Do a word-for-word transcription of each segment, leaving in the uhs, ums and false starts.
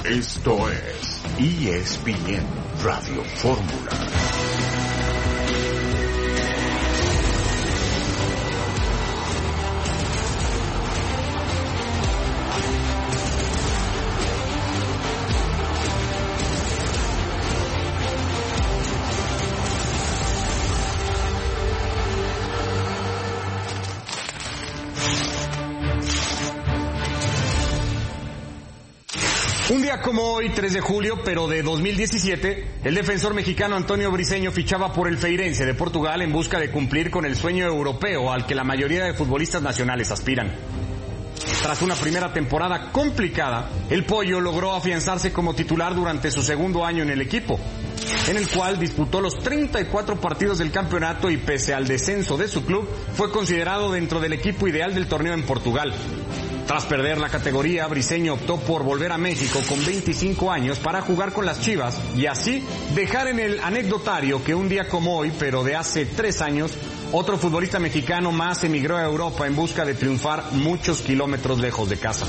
Esto es E S P N Radio Fórmula. Un día como hoy, tres de julio, pero de dos mil diecisiete, el defensor mexicano Antonio Briceño fichaba por el Feirense de Portugal en busca de cumplir con el sueño europeo al que la mayoría de futbolistas nacionales aspiran. Tras una primera temporada complicada, el Pollo logró afianzarse como titular durante su segundo año en el equipo, en el cual disputó los treinta y cuatro partidos del campeonato y pese al descenso de su club, fue considerado dentro del equipo ideal del torneo en Portugal. Tras perder la categoría, Briceño optó por volver a México con veinticinco años para jugar con las Chivas y así dejar en el anecdotario que un día como hoy, pero de hace tres años, otro futbolista mexicano más emigró a Europa en busca de triunfar muchos kilómetros lejos de casa.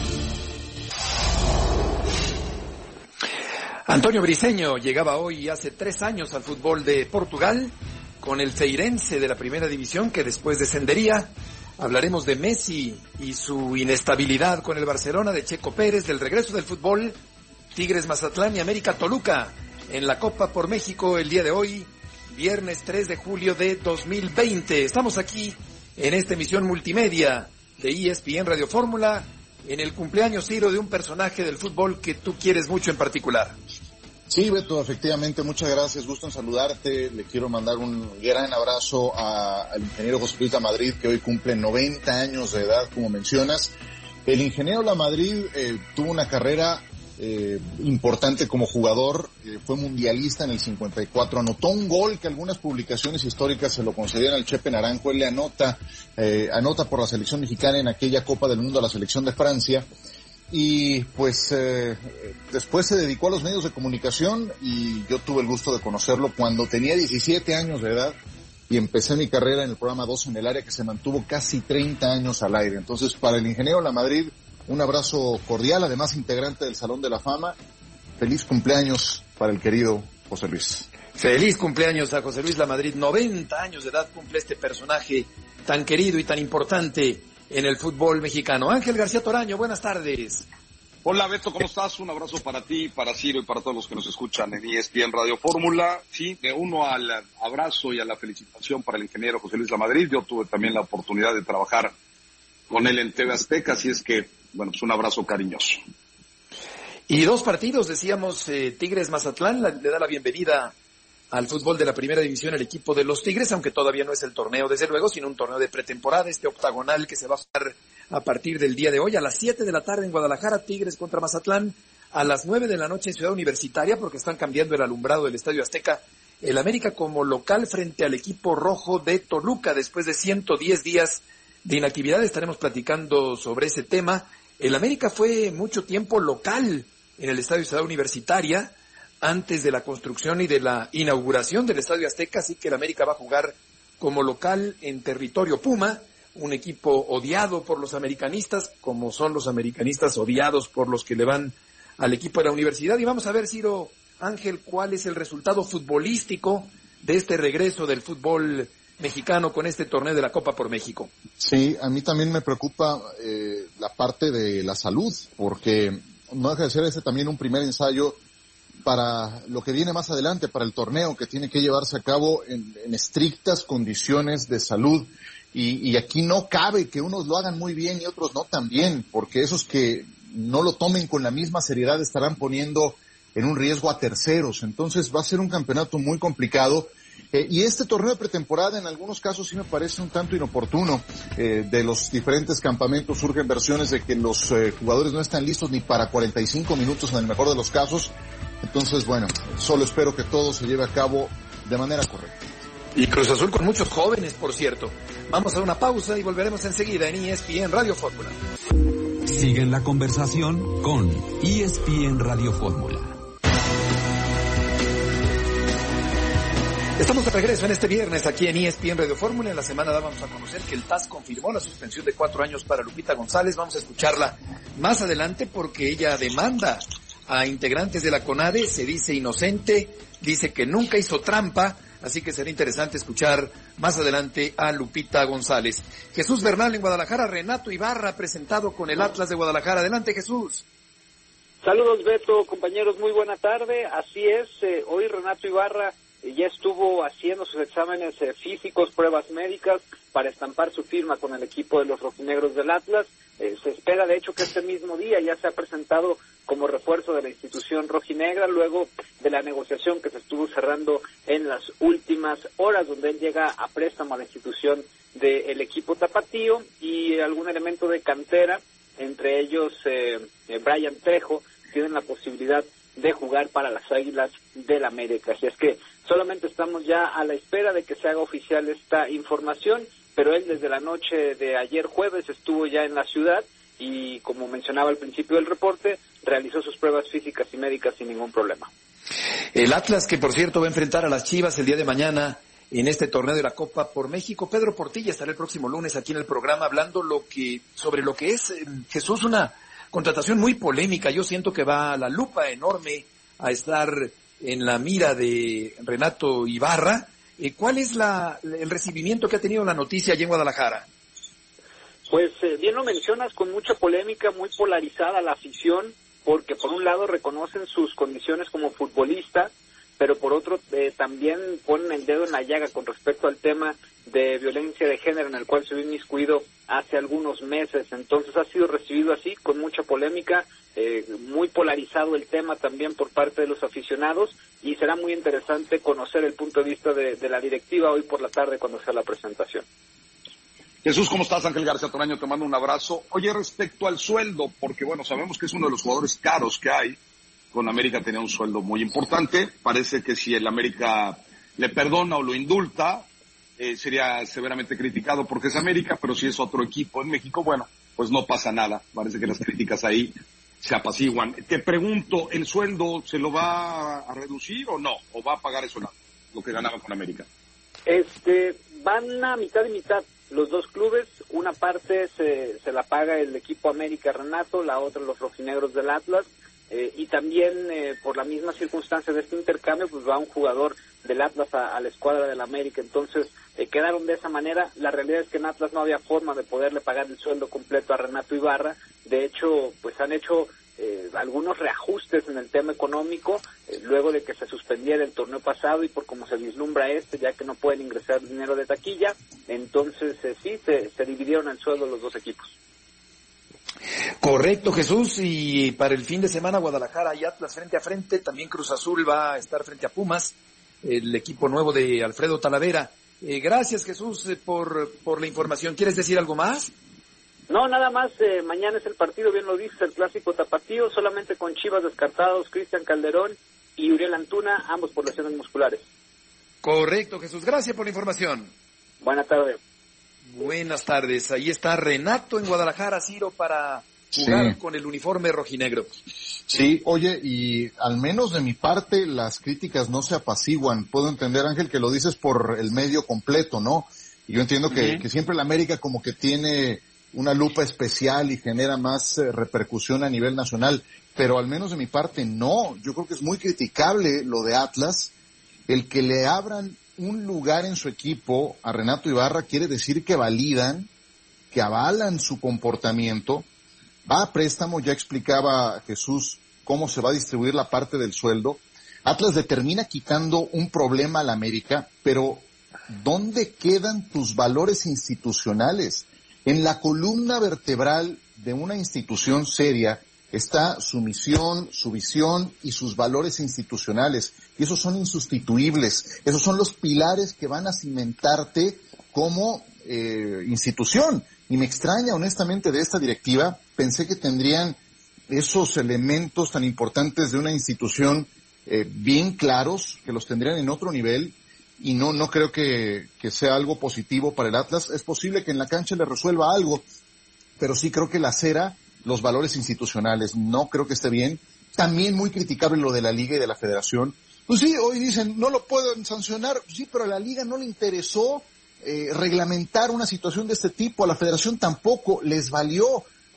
Antonio Briceño llegaba hoy hace tres años al fútbol de Portugal con el Feirense de la primera división que después descendería. Hablaremos de Messi y su inestabilidad con el Barcelona, de Checo Pérez, del regreso del fútbol, Tigres Mazatlán y América Toluca en la Copa por México el día de hoy, viernes tres de julio de dos mil veinte. Estamos aquí en esta emisión multimedia de E S P N Radio Fórmula en el cumpleaños, Ciro, de un personaje del fútbol que tú quieres mucho en particular. Sí, Beto, efectivamente, muchas gracias, gusto en saludarte. Le quiero mandar un gran abrazo a, al ingeniero José Luis Lamadrid, que hoy cumple noventa años de edad, como mencionas. El ingeniero Lamadrid eh, tuvo una carrera eh, importante como jugador, eh, fue mundialista en el cincuenta y cuatro, anotó un gol que algunas publicaciones históricas se lo concedieron al Chepe Naranjo. Él le anota, eh, anota por la selección mexicana en aquella Copa del Mundo a la selección de Francia. Y pues eh, después se dedicó a los medios de comunicación y yo tuve el gusto de conocerlo cuando tenía diecisiete años de edad y empecé mi carrera en el programa dos en el área, que se mantuvo casi treinta años al aire. Entonces, para el ingeniero Lamadrid, un abrazo cordial, además integrante del Salón de la Fama. Feliz cumpleaños para el querido José Luis. Feliz cumpleaños a José Luis Lamadrid. noventa años de edad cumple este personaje tan querido y tan importante en el fútbol mexicano. Ángel García Toraño, buenas tardes. Hola Beto, ¿cómo estás? Un abrazo para ti, para Ciro y para todos los que nos escuchan en E S P N Radio Fórmula. Sí, me uno al abrazo y a la felicitación para el ingeniero José Luis Lamadrid. Yo tuve también la oportunidad de trabajar con él en T V Azteca, así es que, bueno, pues un abrazo cariñoso. Y dos partidos, decíamos, eh, Tigres Mazatlán, la, le da la bienvenida al fútbol de la primera división el equipo de los Tigres, aunque todavía no es el torneo, desde luego, sino un torneo de pretemporada, este octagonal que se va a jugar a partir del día de hoy, a las siete de la tarde en Guadalajara, Tigres contra Mazatlán, a las nueve de la noche en Ciudad Universitaria, porque están cambiando el alumbrado del Estadio Azteca, el América como local frente al equipo rojo de Toluca, después de ciento diez días de inactividad. Estaremos platicando sobre ese tema. El América fue mucho tiempo local en el Estadio Ciudad Universitaria, antes de la construcción y de la inauguración del Estadio Azteca, así que el América va a jugar como local en territorio Puma, un equipo odiado por los americanistas, como son los americanistas odiados por los que le van al equipo de la universidad. Y vamos a ver, Ciro, Ángel, cuál es el resultado futbolístico de este regreso del fútbol mexicano con este torneo de la Copa por México. Sí, a mí también me preocupa eh, la parte de la salud, porque no deja de ser este también un primer ensayo para lo que viene más adelante, para el torneo que tiene que llevarse a cabo en, en estrictas condiciones de salud. Y, y aquí no cabe que unos lo hagan muy bien y otros no tan bien, porque esos que no lo tomen con la misma seriedad estarán poniendo en un riesgo a terceros. Entonces va a ser un campeonato muy complicado. Eh, y este torneo de pretemporada en algunos casos sí me parece un tanto inoportuno. Eh, de los diferentes campamentos surgen versiones de que los eh, jugadores no están listos ni para cuarenta y cinco minutos en el mejor de los casos. Entonces, bueno, solo espero que todo se lleve a cabo de manera correcta. Y Cruz Azul con muchos jóvenes, por cierto. Vamos a una pausa y volveremos enseguida en E S P N Radio Fórmula. Siguen la conversación con E S P N Radio Fórmula. Estamos de regreso en este viernes aquí en E S P N Radio Fórmula. En la semana dábamos a conocer que el T A S confirmó la suspensión de cuatro años para Lupita González. Vamos a escucharla más adelante porque ella demanda a integrantes de la CONADE, se dice inocente, dice que nunca hizo trampa, así que será interesante escuchar más adelante a Lupita González. Jesús Bernal en Guadalajara, Renato Ibarra presentado con el Atlas de Guadalajara. Adelante, Jesús. Saludos, Beto, compañeros, muy buena tarde. Así es, eh, hoy Renato Ibarra eh, ya estuvo haciendo sus exámenes eh, físicos, pruebas médicas, para estampar su firma con el equipo de los rojinegros del Atlas. Eh, se espera, de hecho, que este mismo día ya se ha presentado como refuerzo de la institución rojinegra, luego de la negociación que se estuvo cerrando en las últimas horas, donde él llega a préstamo a la institución del equipo tapatío y algún elemento de cantera, entre ellos eh, eh, Brian Trejo, tienen la posibilidad de jugar para las Águilas del América. Así es que solamente estamos ya a la espera de que se haga oficial esta información, pero él desde la noche de ayer jueves estuvo ya en la ciudad y, como mencionaba al principio del reporte, realizó sus pruebas físicas y médicas sin ningún problema. El Atlas, que por cierto va a enfrentar a las Chivas el día de mañana en este torneo de la Copa por México. Pedro Portilla estará el próximo lunes aquí en el programa hablando lo que sobre lo que es, eh, Jesús, una contratación muy polémica. Yo siento que va la lupa enorme a estar en la mira de Renato Ibarra. Eh, ¿Cuál es la, el recibimiento que ha tenido la noticia allí en Guadalajara? Pues eh, bien lo mencionas, con mucha polémica, muy polarizada la afición, porque por un lado reconocen sus condiciones como futbolista, pero por otro eh, también ponen el dedo en la llaga con respecto al tema de violencia de género en el cual se vio inmiscuido hace algunos meses. Entonces ha sido recibido así, con mucha polémica, eh, muy polarizado el tema también por parte de los aficionados, y será muy interesante conocer el punto de vista de, de la directiva hoy por la tarde cuando sea la presentación. Jesús, ¿cómo estás? Ángel García Toraño, te mando un abrazo. Oye, respecto al sueldo, porque bueno, sabemos que es uno de los jugadores caros que hay. Con América tenía un sueldo muy importante. Parece que si el América le perdona o lo indulta, eh, sería severamente criticado porque es América, pero si es otro equipo en México, bueno, pues no pasa nada. Parece que las críticas ahí se apaciguan. Te pregunto, ¿el sueldo se lo va a reducir o no? ¿O va a pagar eso lo que ganaba con América? Este, van a mitad y mitad los dos clubes. Una parte se, se la paga el equipo América Renato, la otra los rojinegros del Atlas. Eh, y también eh, por la misma circunstancia de este intercambio, pues va un jugador del Atlas a, a la escuadra del América. Entonces eh, quedaron de esa manera. La realidad es que en Atlas no había forma de poderle pagar el sueldo completo a Renato Ibarra. De hecho, pues han hecho eh, algunos reajustes en el tema económico, eh, luego de que se suspendiera el torneo pasado y por cómo se vislumbra este, ya que no pueden ingresar dinero de taquilla. Entonces eh, sí, se, se dividieron el sueldo los dos equipos. Correcto, Jesús, y para el fin de semana Guadalajara y Atlas frente a frente, también Cruz Azul va a estar frente a Pumas, el equipo nuevo de Alfredo Talavera. Eh, gracias, Jesús, eh, por, por la información. ¿Quieres decir algo más? No, nada más, eh, mañana es el partido, bien lo dices, el clásico tapatío, solamente con Chivas descartados, Cristian Calderón y Uriel Antuna, ambos por lesiones musculares. Correcto, Jesús, gracias por la información. Buenas tardes. Buenas tardes, ahí está Renato en Guadalajara, Ciro, para jugar sí. con el uniforme rojinegro. Sí, oye, y al menos de mi parte las críticas no se apaciguan. Puedo entender, Ángel, que lo dices por el medio completo, ¿no? Y yo entiendo que, uh-huh. que siempre la América como que tiene una lupa especial y genera más eh, repercusión a nivel nacional, pero al menos de mi parte no. Yo creo que es muy criticable lo de Atlas, el que le abran un lugar en su equipo a Renato Ibarra quiere decir que validan, que avalan su comportamiento. Va a préstamo, ya explicaba Jesús cómo se va a distribuir la parte del sueldo. Atlas le termina quitando un problema a la América, pero ¿dónde quedan tus valores institucionales? En la columna vertebral de una institución seria está su misión, su visión y sus valores institucionales. Y esos son insustituibles. Esos son los pilares que van a cimentarte como eh, institución. Y me extraña, honestamente, de esta directiva. Pensé que tendrían esos elementos tan importantes de una institución eh, bien claros, que los tendrían en otro nivel. Y no, no creo que, que sea algo positivo para el Atlas. Es posible que en la cancha le resuelva algo, pero sí creo que la cera, los valores institucionales, no creo que esté bien. También muy criticable lo de la Liga y de la Federación. Pues sí, hoy dicen, no lo pueden sancionar. Sí, pero a la Liga no le interesó eh, reglamentar una situación de este tipo. A la Federación tampoco les valió.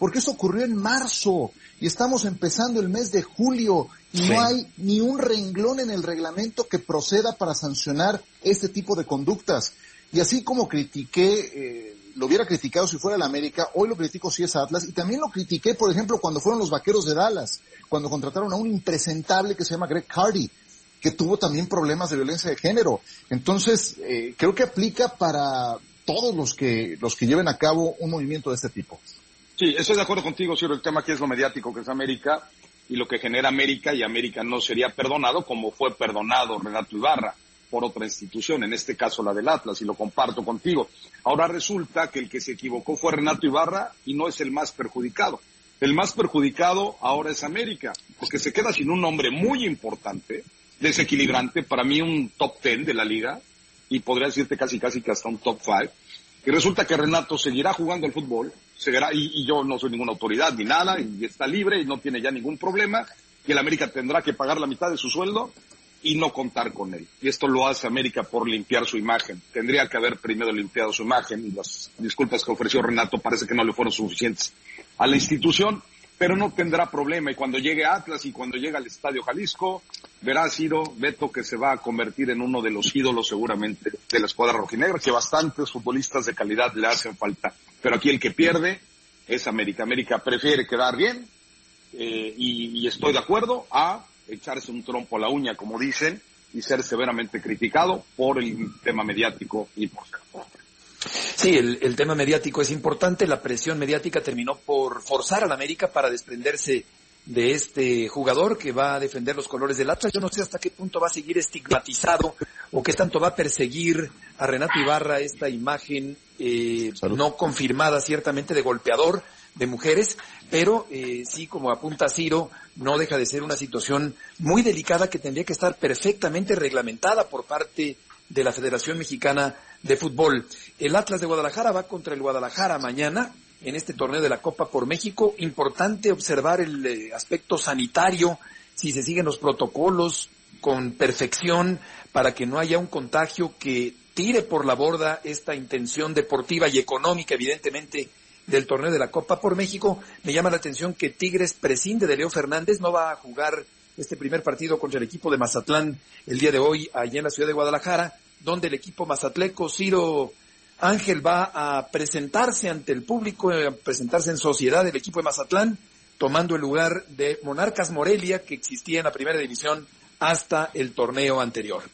porque eso ocurrió en marzo y estamos empezando el mes de julio y sí. no hay ni un renglón en el reglamento que proceda para sancionar este tipo de conductas. Y así como critiqué, eh, lo hubiera criticado si fuera el América, hoy lo critico si es Atlas, y también lo critiqué, por ejemplo, cuando fueron los Vaqueros de Dallas, cuando contrataron a un impresentable que se llama Greg Hardy, que tuvo también problemas de violencia de género. Entonces, eh, creo que aplica para todos los que los que lleven a cabo un movimiento de este tipo. Sí, estoy de acuerdo contigo, Ciro. El tema aquí es lo mediático que es América y lo que genera América, y América no sería perdonado como fue perdonado Renato Ibarra por otra institución, en este caso la del Atlas, y lo comparto contigo. Ahora resulta que el que se equivocó fue Renato Ibarra y no es el más perjudicado. El más perjudicado ahora es América, porque se queda sin un nombre muy importante, desequilibrante, para mí un top ten de la liga, y podría decirte casi casi que hasta un top five, y resulta que Renato seguirá jugando al fútbol, seguirá, y, y yo no soy ninguna autoridad ni nada, y está libre y no tiene ya ningún problema, y el América tendrá que pagar la mitad de su sueldo y no contar con él. Y esto lo hace América por limpiar su imagen. Tendría que haber primero limpiado su imagen, y las disculpas que ofreció Renato parece que no le fueron suficientes a la institución, pero no tendrá problema, y cuando llegue a Atlas y cuando llegue al Estadio Jalisco, verá Ciro, Beto, que se va a convertir en uno de los ídolos seguramente de la escuadra rojinegra, que bastantes futbolistas de calidad le hacen falta, pero aquí el que pierde es América. América prefiere quedar bien, eh, y, y estoy de acuerdo a echarse un trompo a la uña, como dicen, y ser severamente criticado por el tema mediático y por ser postre. Sí, el, el tema mediático es importante. La presión mediática terminó por forzar al América para desprenderse de este jugador que va a defender los colores del Atlas. Yo no sé hasta qué punto va a seguir estigmatizado o qué tanto va a perseguir a Renato Ibarra esta imagen eh, no confirmada ciertamente de golpeador de mujeres, pero eh, sí, como apunta Ciro, no deja de ser una situación muy delicada que tendría que estar perfectamente reglamentada por parte de la Federación Mexicana de Fútbol. El Atlas de Guadalajara va contra el Guadalajara mañana en este torneo de la Copa por México. Importante observar el eh, aspecto sanitario, si se siguen los protocolos con perfección para que no haya un contagio que tire por la borda esta intención deportiva y económica, evidentemente, del torneo de la Copa por México. Me llama la atención que Tigres prescinde de Leo Fernández, no va a jugar este primer partido contra el equipo de Mazatlán el día de hoy allá en la ciudad de Guadalajara, donde el equipo mazatleco, Ciro Ángel, va a presentarse ante el público, a presentarse en sociedad el equipo de Mazatlán, tomando el lugar de Monarcas Morelia, que existía en la primera división hasta el torneo anterior.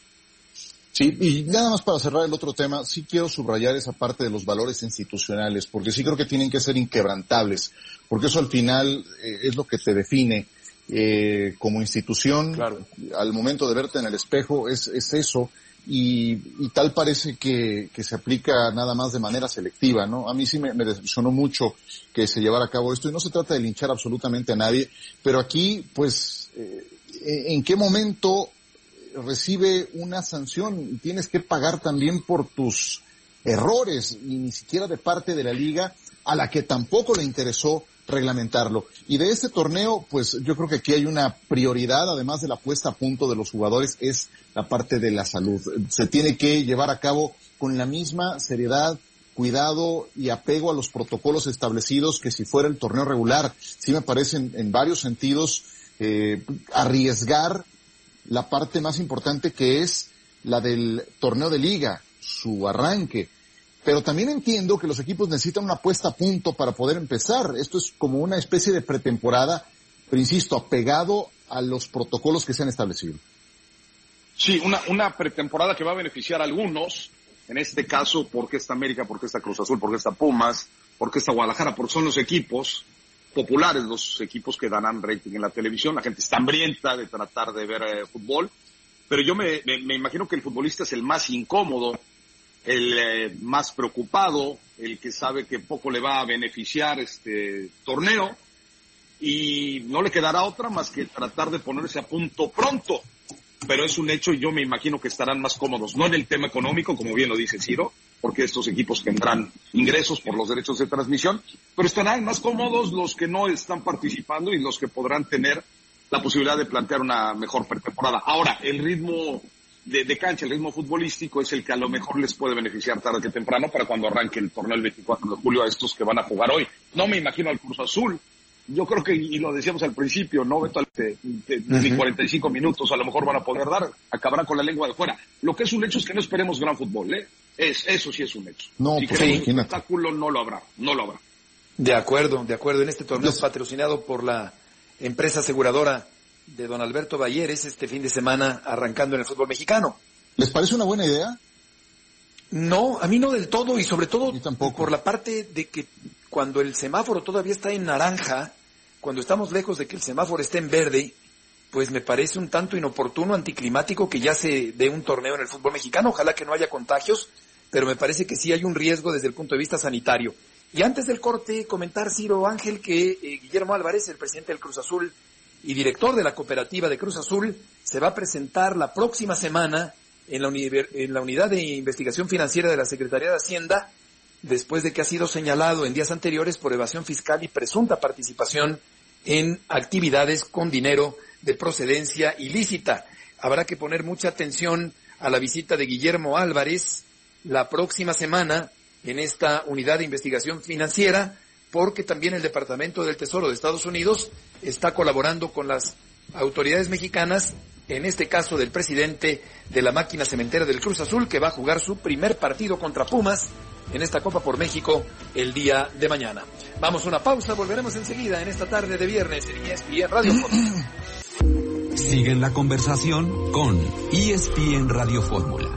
Sí, y nada más para cerrar el otro tema, sí quiero subrayar esa parte de los valores institucionales, porque sí creo que tienen que ser inquebrantables, porque eso al final eh, es lo que te define eh, como institución. Claro. Al momento de verte en el espejo es, es eso, y, y tal parece que, que se aplica nada más de manera selectiva, ¿no? A mí sí me, me decepcionó mucho que se llevara a cabo esto, y no se trata de linchar absolutamente a nadie, pero aquí, pues, eh, ¿en qué momento recibe una sanción y tienes que pagar también por tus errores, y ni siquiera de parte de la liga, a la que tampoco le interesó reglamentarlo? Y de este torneo, pues yo creo que aquí hay una prioridad, además de la puesta a punto de los jugadores, es la parte de la salud. Se tiene que llevar a cabo con la misma seriedad, cuidado y apego a los protocolos establecidos que si fuera el torneo regular. Sí me parece en, en varios sentidos eh, arriesgar la parte más importante, que es la del torneo de liga, su arranque. Pero también entiendo que los equipos necesitan una puesta a punto para poder empezar. Esto es como una especie de pretemporada, pero insisto, apegado a los protocolos que se han establecido. Sí, una, una pretemporada que va a beneficiar a algunos, en este caso, porque está América, porque está Cruz Azul, porque está Pumas, porque está Guadalajara, porque son los equipos populares, los equipos que darán rating en la televisión. La gente está hambrienta de tratar de ver eh, fútbol, pero yo me, me, me imagino que el futbolista es el más incómodo, el eh, más preocupado, el que sabe que poco le va a beneficiar este torneo, y no le quedará otra más que tratar de ponerse a punto pronto. Pero es un hecho, y yo me imagino que estarán más cómodos, no en el tema económico, como bien lo dice Ciro, porque estos equipos tendrán ingresos por los derechos de transmisión, pero estarán más cómodos los que no están participando y los que podrán tener la posibilidad de plantear una mejor pretemporada. Ahora, el ritmo de, de cancha, el ritmo futbolístico es el que a lo mejor les puede beneficiar tarde que temprano para cuando arranque el torneo el veinticuatro de julio a estos que van a jugar hoy. No me imagino al Cruz Azul. Yo creo que, y lo decíamos al principio, no Beto, de, de, de, uh-huh. ni cuarenta y cinco minutos a lo mejor van a poder dar, acabarán con la lengua de fuera. Lo que es un hecho es que no esperemos gran fútbol, ¿eh? Es, eso sí es un hecho. No, si pues queremos sí. un espectáculo, no lo habrá, no lo habrá. De acuerdo, de acuerdo. En este torneo yes. patrocinado por la empresa aseguradora de don Alberto Balleres, este fin de semana arrancando en el fútbol mexicano. ¿Les parece una buena idea? No, a mí no del todo, y sobre todo tampoco. por la parte de que cuando el semáforo todavía está en naranja, cuando estamos lejos de que el semáforo esté en verde, pues me parece un tanto inoportuno, anticlimático que ya se dé un torneo en el fútbol mexicano. Ojalá que no haya contagios, pero me parece que sí hay un riesgo desde el punto de vista sanitario. Y antes del corte, comentar, Ciro Ángel, que eh, Guillermo Álvarez, el presidente del Cruz Azul y director de la cooperativa de Cruz Azul, se va a presentar la próxima semana en la, uni- en la unidad de investigación financiera de la Secretaría de Hacienda, después de que ha sido señalado en días anteriores por evasión fiscal y presunta participación en actividades con dinero de procedencia ilícita. Habrá que poner mucha atención a la visita de Guillermo Álvarez la próxima semana en esta unidad de investigación financiera, porque también el Departamento del Tesoro de Estados Unidos está colaborando con las autoridades mexicanas, en este caso del presidente de la máquina cementera del Cruz Azul, que va a jugar su primer partido contra Pumas en esta Copa por México el día de mañana. Vamos a una pausa, volveremos enseguida en esta tarde de viernes en E S P N Radio Fórmula. Siguen la conversación con E S P N Radio Fórmula.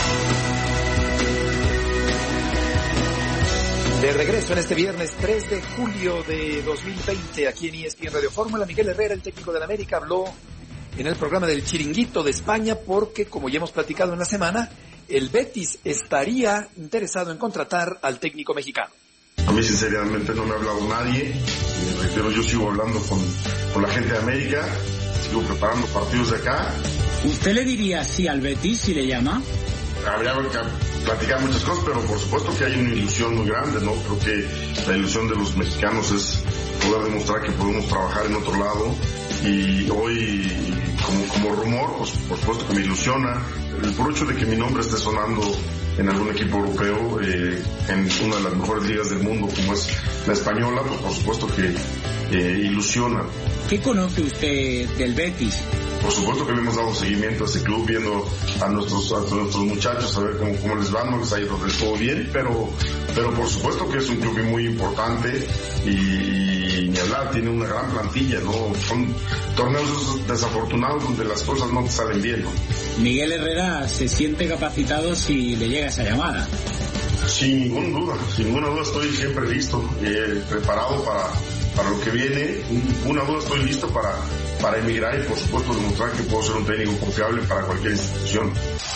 De regreso en este viernes tres de julio de dos mil veinte, aquí en E S P N Radio Fórmula, Miguel Herrera, el técnico del América, habló en el programa del Chiringuito de España porque, como ya hemos platicado en la semana, el Betis estaría interesado en contratar al técnico mexicano. A mí sinceramente no me ha hablado nadie, me refiero, yo sigo hablando con, con la gente de América, sigo preparando partidos de acá. ¿Usted le diría sí al Betis si le llama? Habría que platicar muchas cosas, pero por supuesto que hay una ilusión muy grande, ¿no? Creo que la ilusión de los mexicanos es poder demostrar que podemos trabajar en otro lado, y hoy, como, como rumor, pues por supuesto que me ilusiona el por hecho de que mi nombre esté sonando en algún equipo europeo, eh, en una de las mejores ligas del mundo como es la española, pues por supuesto que eh, ilusiona. ¿Qué conoce usted del Betis? Por supuesto que le hemos dado seguimiento a ese club, viendo a nuestros, a nuestros muchachos, a ver cómo, cómo les va, no les ha ido del todo bien, pero, pero por supuesto que es un club muy importante y, y ni hablar, tiene una gran plantilla, ¿no? Son torneos desafortunados donde las cosas no te salen bien, ¿no? Miguel Herrera se siente capacitado si le llega esa llamada. Sin ninguna duda, sin ninguna duda estoy siempre listo, eh, preparado para, para lo que viene. Una duda estoy listo para, para emigrar y por supuesto demostrar que puedo ser un técnico confiable para cualquier institución.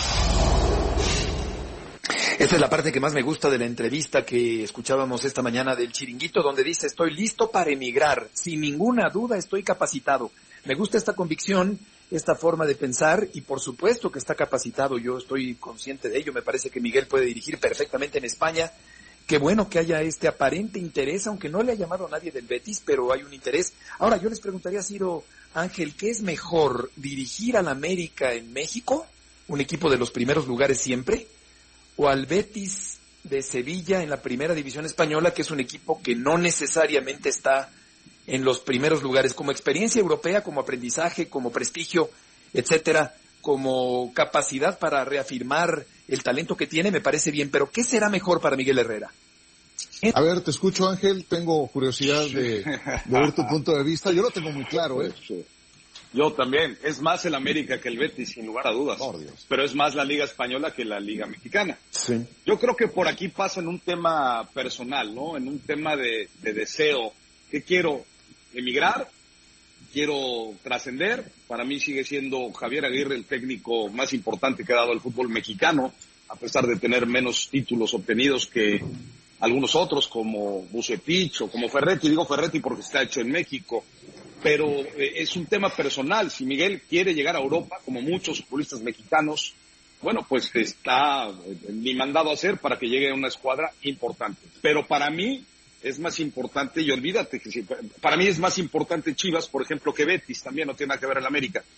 Esta es la parte que más me gusta de la entrevista que escuchábamos esta mañana del Chiringuito, donde dice: estoy listo para emigrar, sin ninguna duda estoy capacitado. Me gusta esta convicción, esta forma de pensar, y por supuesto que está capacitado, yo estoy consciente de ello. Me parece que Miguel puede dirigir perfectamente en España. Qué bueno que haya este aparente interés, aunque no le ha llamado a nadie del Betis, pero hay un interés. Ahora, yo les preguntaría a Ciro Ángel, ¿qué es mejor, dirigir al América en México, un equipo de los primeros lugares siempre, o al Betis de Sevilla en la primera división española, que es un equipo que no necesariamente está en los primeros lugares, como experiencia europea, como aprendizaje, como prestigio, etcétera, como capacidad para reafirmar el talento que tiene? Me parece bien, pero ¿qué será mejor para Miguel Herrera? A ver, te escucho, Ángel, tengo curiosidad de, de ver tu punto de vista. Yo lo tengo muy claro, ¿eh? Yo también. Es más el América que el Betis, sin lugar a dudas. Oh, Dios. Pero es más la Liga Española que la Liga Mexicana. Sí. Yo creo que por aquí pasa en un tema personal, ¿no? En un tema de, de deseo. ¿Qué quiero? Emigrar, quiero trascender. Para mí sigue siendo Javier Aguirre el técnico más importante que ha dado el fútbol mexicano, a pesar de tener menos títulos obtenidos que algunos otros, como Bucetich o como Ferretti. Digo Ferretti porque está hecho en México, pero eh, es un tema personal. Si Miguel quiere llegar a Europa, como muchos futbolistas mexicanos, bueno, pues está eh, ni mandado a hacer para que llegue a una escuadra importante. Pero para mí es más importante, y olvídate que si, para mí es más importante Chivas, por ejemplo, que Betis, también no tiene nada que ver en América.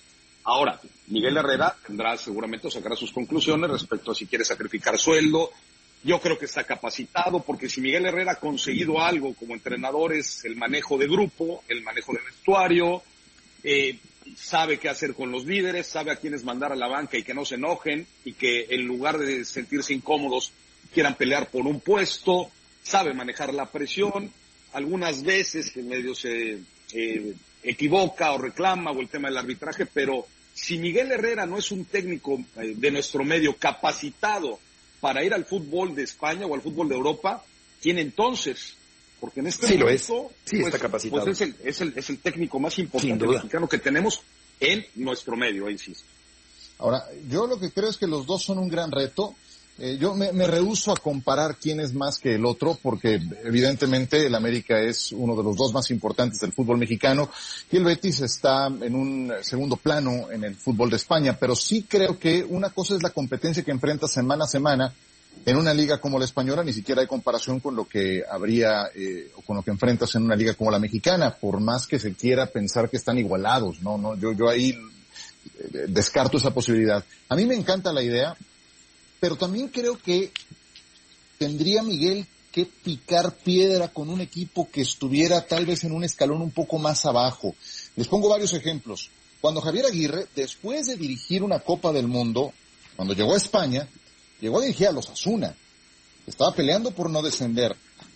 Ahora, Miguel Herrera tendrá seguramente o sacará sus conclusiones respecto a si quiere sacrificar sueldo. Yo creo que está capacitado, porque si Miguel Herrera ha conseguido algo como entrenador es el manejo de grupo, el manejo de vestuario, eh, sabe qué hacer con los líderes, sabe a quiénes mandar a la banca y que no se enojen y que en lugar de sentirse incómodos quieran pelear por un puesto, sabe manejar la presión, algunas veces que medio se eh, equivoca o reclama o el tema del arbitraje, pero si Miguel Herrera no es un técnico eh, de nuestro medio capacitado para ir al fútbol de España o al fútbol de Europa, ¿quién entonces? Porque en este sí, momento lo es. Sí, pues, está capacitado. Pues es el, es el, es el técnico más importante mexicano que tenemos en nuestro medio, insisto. Ahora, yo lo que creo es que los dos son un gran reto. Eh, yo me, me rehúso a comparar quién es más que el otro, porque evidentemente el América es uno de los dos más importantes del fútbol mexicano y el Betis está en un segundo plano en el fútbol de España, pero sí creo que una cosa es la competencia que enfrenta semana a semana en una liga como la española, ni siquiera hay comparación con lo que habría eh, o con lo que enfrentas en una liga como la mexicana, por más que se quiera pensar que están igualados, no, no, yo, yo ahí eh, descarto esa posibilidad. A mí me encanta la idea, pero también creo que tendría Miguel que picar piedra con un equipo que estuviera tal vez en un escalón un poco más abajo. Les pongo varios ejemplos. Cuando Javier Aguirre, después de dirigir una Copa del Mundo, cuando llegó a España, llegó a dirigir a los Asuna. Estaba peleando por no descender.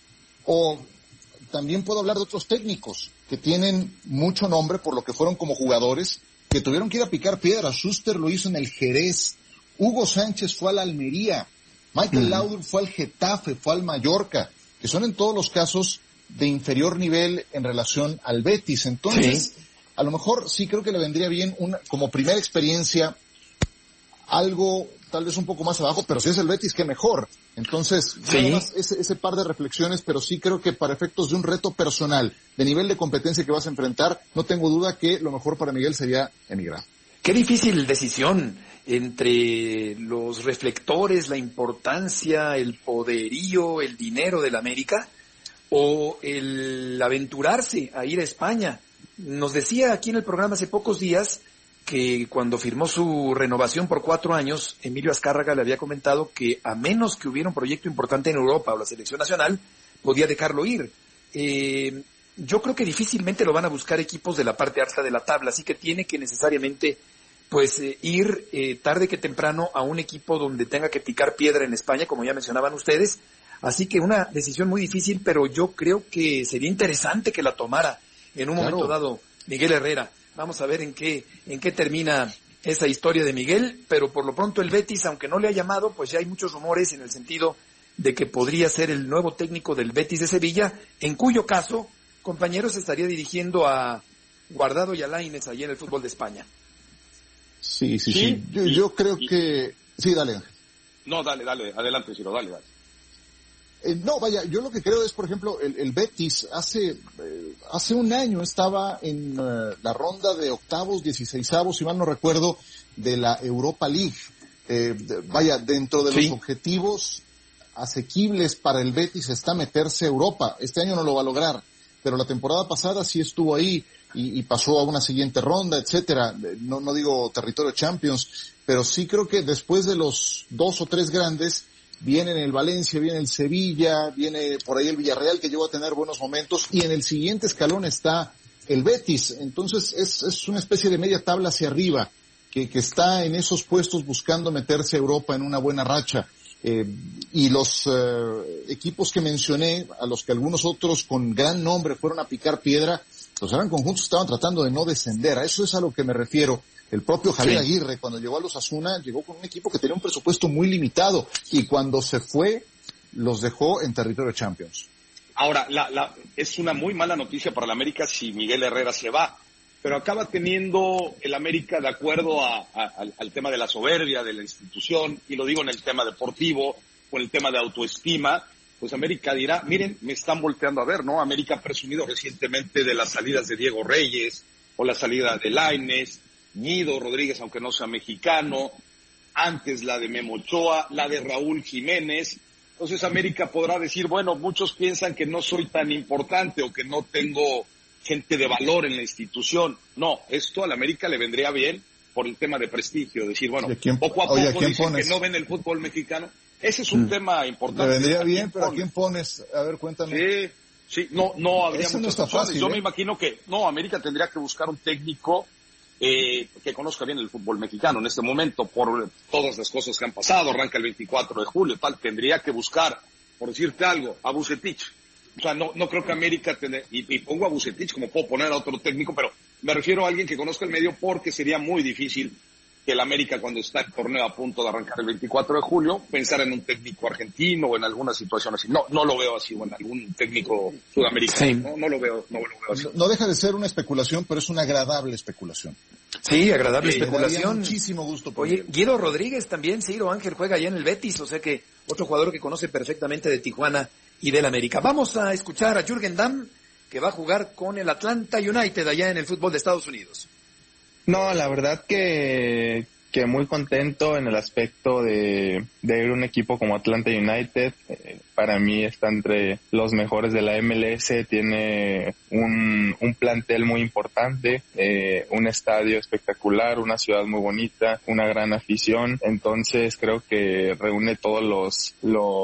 O también puedo hablar de otros técnicos que tienen mucho nombre por lo que fueron como jugadores, que tuvieron que ir a picar piedra. Schuster lo hizo en el Jerez. Hugo Sánchez fue al Almería, Michael uh-huh. Laudrup fue al Getafe, fue al Mallorca, que son en todos los casos de inferior nivel en relación al Betis. Entonces, sí. a lo mejor sí creo que le vendría bien una, como primera experiencia, algo tal vez un poco más abajo, pero si es el Betis, qué mejor. Entonces, sí. nada más ese, ese par de reflexiones, pero sí creo que para efectos de un reto personal, de nivel de competencia que vas a enfrentar, no tengo duda que lo mejor para Miguel sería emigrar. Qué difícil decisión entre los reflectores, la importancia, el poderío, el dinero del América, o el aventurarse a ir a España. Nos decía aquí en el programa hace pocos días que cuando firmó su renovación por cuatro años, Emilio Azcárraga le había comentado que a menos que hubiera un proyecto importante en Europa o la selección nacional, podía dejarlo ir. Eh, yo creo que difícilmente lo van a buscar equipos de la parte alta de la tabla, así que tiene que necesariamente pues eh, ir eh, tarde que temprano a un equipo donde tenga que picar piedra en España, como ya mencionaban ustedes. Así que una decisión muy difícil, pero yo creo que sería interesante que la tomara en un claro. momento dado Miguel Herrera. Vamos a ver en qué en qué termina esa historia de Miguel, pero por lo pronto el Betis, aunque no le ha llamado, pues ya hay muchos rumores en el sentido de que podría ser el nuevo técnico del Betis de Sevilla, en cuyo caso, compañeros, estaría dirigiendo a Guardado y a Lainez allí en el fútbol de España. Sí, sí, sí. sí. Yo, yo creo y, que... Sí, dale. No, dale, dale. Adelante, Ciro, dale, dale. Eh, no, vaya, yo lo que creo es, por ejemplo, el, el Betis hace eh, hace un año estaba en uh, la ronda de octavos, dieciseisavos, si mal no recuerdo, de la Europa League. Eh, de, vaya, dentro de sí. los objetivos asequibles para el Betis está meterse a Europa. Este año no lo va a lograr, pero la temporada pasada sí estuvo ahí y, y pasó a una siguiente ronda, etcétera. No, no digo territorio Champions, pero sí creo que después de los dos o tres grandes, viene el Valencia, viene el Sevilla, viene por ahí el Villarreal, que llegó a tener buenos momentos, y en el siguiente escalón está el Betis. Entonces es, es una especie de media tabla hacia arriba, que, que está en esos puestos buscando meterse a Europa en una buena racha. Eh, y los eh, equipos que mencioné, a los que algunos otros con gran nombre fueron a picar piedra, los eran conjuntos que estaban tratando de no descender. A eso es a lo que me refiero. El propio Javier sí. Aguirre, cuando llegó a los Asuna, llegó con un equipo que tenía un presupuesto muy limitado, y cuando se fue, los dejó en territorio Champions. Ahora, la, la, es una muy mala noticia para el América si Miguel Herrera se va, pero acaba teniendo el América, de acuerdo a, a, al, al tema de la soberbia de la institución, y lo digo en el tema deportivo, o en el tema de autoestima, pues América dirá, miren, me están volteando a ver, ¿no? América ha presumido recientemente de las salidas de Diego Reyes, o la salida de Lainez, Nido Rodríguez, aunque no sea mexicano, antes la de Memo Ochoa, la de Raúl Jiménez. Entonces América podrá decir, bueno, muchos piensan que no soy tan importante o que no tengo gente de valor en la institución. No, esto a la América le vendría bien por el tema de prestigio, decir, bueno, quién, poco a poco oye, ¿a dicen pones? que no ven el fútbol mexicano. Ese es un mm. tema importante. Me vendría bien, pero ¿a quién pones? A ver, cuéntame. Sí, sí, no, no habría Eso muchas no opciones. fácil, Yo ¿eh? me imagino que, no, América tendría que buscar un técnico eh, que conozca bien el fútbol mexicano en este momento, por todas las cosas que han pasado, arranca el veinticuatro de julio, tal, tendría que buscar, por decirte algo, a Vucetich. O sea, no, no creo que América, tendría, y, y pongo a Vucetich como puedo poner a otro técnico, pero me refiero a alguien que conozca el medio porque sería muy difícil que el América, cuando está el torneo a punto de arrancar el veinticuatro de julio, pensar en un técnico argentino o en alguna situación así. No, no lo veo así, o en algún técnico sudamericano. Sí. No, no lo veo, no lo veo así. No, no deja de ser una especulación, pero es una agradable especulación. Sí, agradable sí, especulación. Muchísimo gusto. Por Oye, Guido Rodríguez también, Ciro Ángel juega allá en el Betis, o sea que otro jugador que conoce perfectamente de Tijuana y del América. Vamos a escuchar a Jürgen Damm, que va a jugar con el Atlanta United allá en el fútbol de Estados Unidos. No, la verdad que, que muy contento en el aspecto de, de ir a un equipo como Atlanta United. Eh, para mí está entre los mejores de la M L S, tiene un, un plantel muy importante, eh, un estadio espectacular, una ciudad muy bonita, una gran afición. Entonces creo que reúne todos los,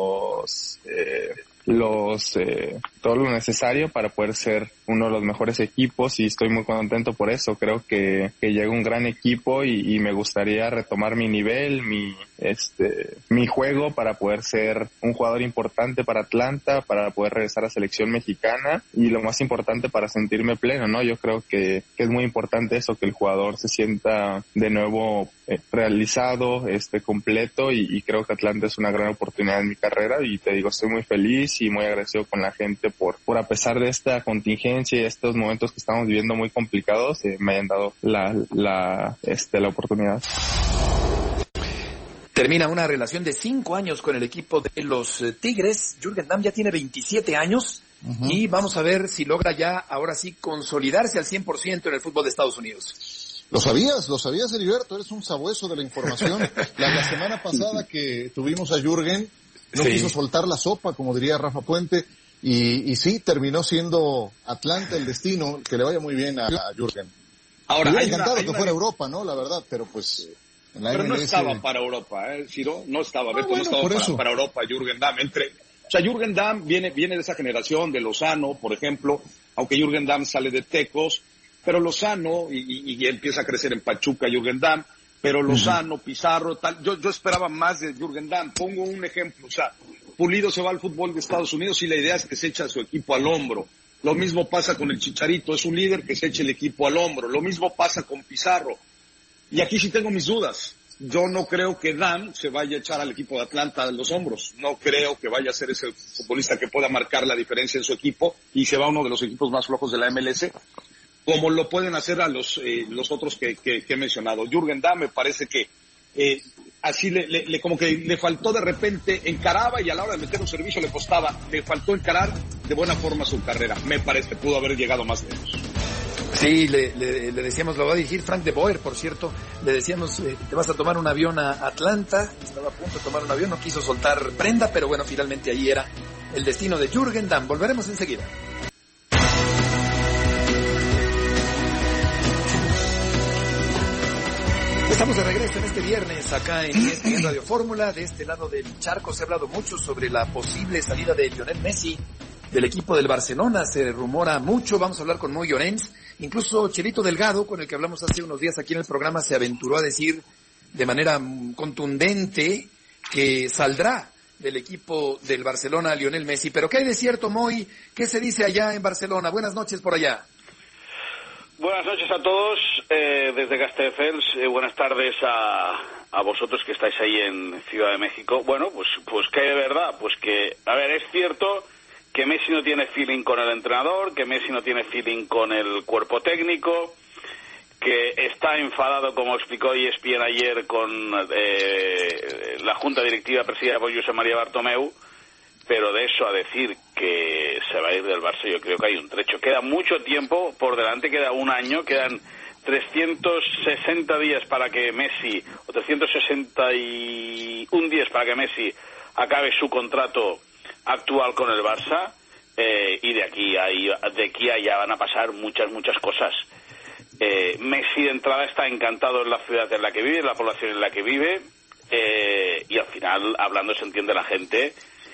los, eh, los eh, todo lo necesario para poder ser uno de los mejores equipos y estoy muy contento por eso. Creo que, que llega un gran equipo y, y me gustaría retomar mi nivel, mi este mi juego para poder ser un jugador importante para Atlanta, para poder regresar a selección mexicana y lo más importante para sentirme pleno, ¿no? Yo creo que, que es muy importante eso, que el jugador se sienta de nuevo eh, realizado, este completo y, y creo que Atlanta es una gran oportunidad en mi carrera y te digo, estoy muy feliz y muy agradecido con la gente por, por a pesar de esta contingencia y estos momentos que estamos viviendo muy complicados, eh, me hayan dado la, la, este, la oportunidad. Termina una relación de cinco años con el equipo de los eh, Tigres. Jürgen Damm ya tiene veintisiete años uh-huh. y vamos a ver si logra ya, ahora sí, consolidarse al cien por ciento en el fútbol de Estados Unidos. Lo sabías, lo sabías, Heriberto, eres un sabueso de la información. La, la semana pasada que tuvimos a Jürgen, no sí. quiso soltar la sopa, como diría Rafa Puente, y, y sí, terminó siendo Atlanta el destino, que le vaya muy bien a, a Jürgen. Ahora, me hay encantado una, hay que una... fuera Europa, ¿no? La verdad, pero pues... En la pero M L S... no estaba para Europa, ¿eh, Ciro? No estaba, Beto, ah, bueno, no estaba para, para Europa, Jürgen Damm. Entre... O sea, Jürgen Damm viene, viene de esa generación, de Lozano, por ejemplo, aunque Jürgen Damm sale de Tecos, pero Lozano, y, y, y empieza a crecer en Pachuca Jürgen Damm, pero Lozano, uh-huh. Pizarro, tal, yo, yo esperaba más de Jürgen Damm. Pongo un ejemplo, o sea, Pulido se va al fútbol de Estados Unidos y la idea es que se echa a su equipo al hombro. Lo mismo pasa con el Chicharito, es un líder que se echa el equipo al hombro. Lo mismo pasa con Pizarro. Y aquí sí tengo mis dudas. Yo no creo que Damm se vaya a echar al equipo de Atlanta a los hombros. No creo que vaya a ser ese futbolista que pueda marcar la diferencia en su equipo y se va a uno de los equipos más flojos de la M L S, como lo pueden hacer a los eh, los otros que, que, que he mencionado. Jürgen Damm me parece que eh, así le, le, le como que le faltó de repente, encaraba y a la hora de meter un servicio le costaba, le faltó encarar de buena forma su carrera. Me parece que pudo haber llegado más lejos. Sí, le, le, le decíamos, lo va a dirigir Frank de Boer, por cierto, le decíamos, eh, te vas a tomar un avión a Atlanta, estaba a punto de tomar un avión, no quiso soltar prenda, pero bueno, finalmente ahí era el destino de Jürgen Damm. Volveremos enseguida. Estamos de regreso en este viernes acá en E S P N Radio Fórmula. De este lado del charco se ha hablado mucho sobre la posible salida de Lionel Messi del equipo del Barcelona. Se rumora mucho, vamos a hablar con Moy Llorens. Incluso Chelito Delgado, con el que hablamos hace unos días aquí en el programa, se aventuró a decir de manera contundente que saldrá del equipo del Barcelona Lionel Messi. Pero ¿qué hay de cierto, Moy? ¿Qué se dice allá en Barcelona? Buenas noches por allá. Buenas noches a todos eh, desde Castelldefels, eh, buenas tardes a, a vosotros que estáis ahí en Ciudad de México. Bueno, pues pues que de verdad, pues que, a ver, es cierto que Messi no tiene feeling con el entrenador, que Messi no tiene feeling con el cuerpo técnico, que está enfadado, como explicó E S P N ayer, con eh, la junta directiva presidida por Josep María Bartomeu. Pero de eso a decir que se va a ir del Barça, yo creo que hay un trecho. Queda mucho tiempo por delante, queda un año, quedan trescientos sesenta días para que Messi, o trescientos sesenta y uno días para que Messi acabe su contrato actual con el Barça, eh, y de aquí a, de aquí a allá van a pasar muchas, muchas cosas. Eh, Messi de entrada está encantado en la ciudad en la que vive, en la población en la que vive, eh, y al final hablando se entiende la gente.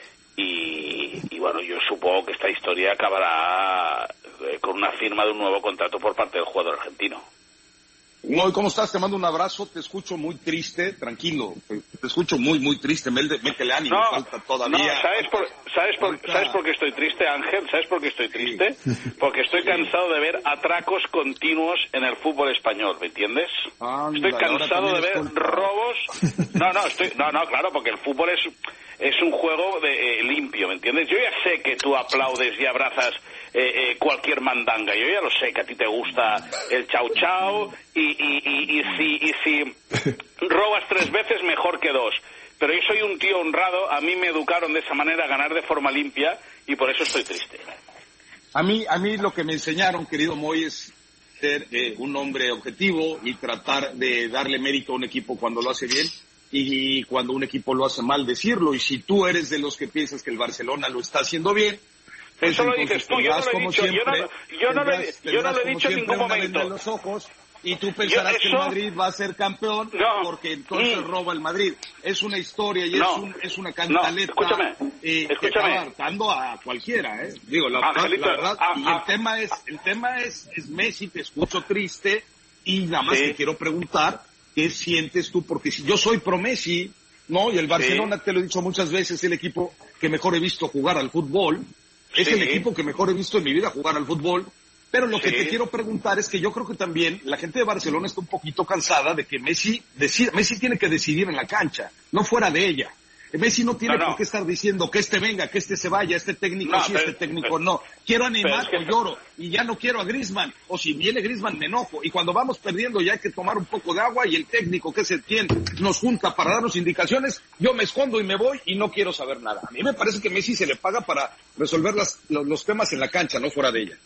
Y, y bueno, yo supongo que esta historia acabará eh, con una firma de un nuevo contrato por parte del jugador argentino. Moy, ¿cómo estás? Te mando un abrazo, te escucho muy triste, tranquilo, te, te escucho muy, muy triste, métele ánimo, no, falta todavía. No, ¿sabes por, ¿sabes, por, falta... ¿sabes por qué estoy triste, Ángel? ¿Sabes por qué estoy triste? Sí. Porque estoy sí. cansado de ver atracos continuos en el fútbol español, ¿me entiendes? Anda, estoy cansado de ver robos. No, no, estoy, no, no, claro, porque el fútbol es, es un juego de, eh, limpio, ¿me entiendes? Yo ya sé que tú aplaudes y abrazas Eh, eh, cualquier mandanga, yo ya lo sé que a ti te gusta el chau chau y, y, y, y si y si robas tres veces mejor que dos, pero yo soy un tío honrado, a mí me educaron de esa manera a ganar de forma limpia y por eso estoy triste. A mí a mí lo que me enseñaron, querido Moy, es ser eh, un hombre objetivo y tratar de darle mérito a un equipo cuando lo hace bien y cuando un equipo lo hace mal decirlo, y si tú eres de los que piensas que el Barcelona lo está haciendo bien, pues eso lo dices tú, yo no lo he dicho, siempre, yo no, yo no, tendrás, lo, yo no lo he dicho en ningún momento. En los ojos, y tú pensarás yo, eso, que el Madrid va a ser campeón no, porque entonces mm, roba el Madrid. Es una historia y no, es, un, es una cantaleta no, escúchame, eh, escúchame. que está hartando a cualquiera, ¿eh? Digo, la, Angelito, la verdad, ah, y ah, el tema es, el tema es, es Messi, te escucho triste y nada más sí. te quiero preguntar qué sientes tú, porque si yo soy pro Messi, ¿no? Y el Barcelona, sí. te lo he dicho muchas veces, es el equipo que mejor he visto jugar al fútbol. Es sí. el equipo que mejor he visto en mi vida jugar al fútbol, pero lo sí. que te quiero preguntar es que yo creo que también la gente de Barcelona está un poquito cansada de que Messi decida, Messi tiene que decidir en la cancha, no fuera de ella. Messi no tiene no, no. por qué estar diciendo que este venga, que este se vaya, este técnico no, sí, pero, este técnico pero, no. Quiero animar es que... o lloro y ya no quiero a Griezmann, o si viene Griezmann me enojo, y cuando vamos perdiendo ya hay que tomar un poco de agua y el técnico, que es el quien nos junta para darnos indicaciones, yo me escondo y me voy y no quiero saber nada. A mí me parece que Messi se le paga para resolver las, los, los temas en la cancha, no fuera de ella.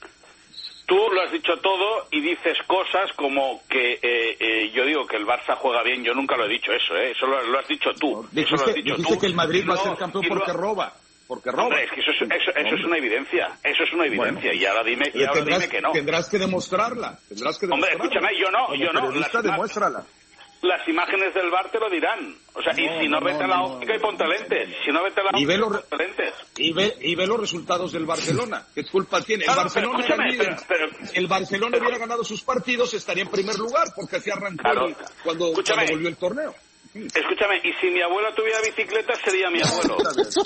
Tú lo has dicho todo y dices cosas como que eh, eh, yo digo que el Barça juega bien. Yo nunca lo he dicho eso, ¿eh? Eso lo, lo has dicho tú. No, dijiste, eso lo has dicho dijiste tú. que el Madrid no, va a ser campeón porque lo... roba. Porque roba. Hombre, es que eso es, eso, eso es una evidencia. Eso es una evidencia. Bueno, y ahora dime, y ahora tendrás, dime que no. Tendrás que demostrarla. Tendrás que demostrarla. Hombre, escúchame, yo no, Como yo no. periodista, las, demuéstrala. Las imágenes del bar te lo dirán. O sea, no, y si no, no vete a la óptica no, y ponte lentes. Si no vete a la óptica y ponte lentes. Y ve, y ve los resultados del Barcelona. ¿Qué culpa tiene? El, no, Barcelona, pero, pero, pero, el Barcelona pero, hubiera ganado sus partidos, estaría en primer lugar, porque así arrancó claro, el, cuando, cuando volvió el torneo. Escúchame, y si mi abuelo tuviera bicicleta, sería mi abuelo.